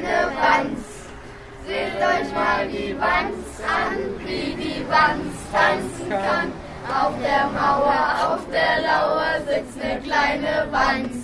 kleine Wanz. Seht euch mal die Wanz an, wie die Wanz tanzen kann. Auf der Mauer, auf der Lauer sitzt eine kleine Wanz.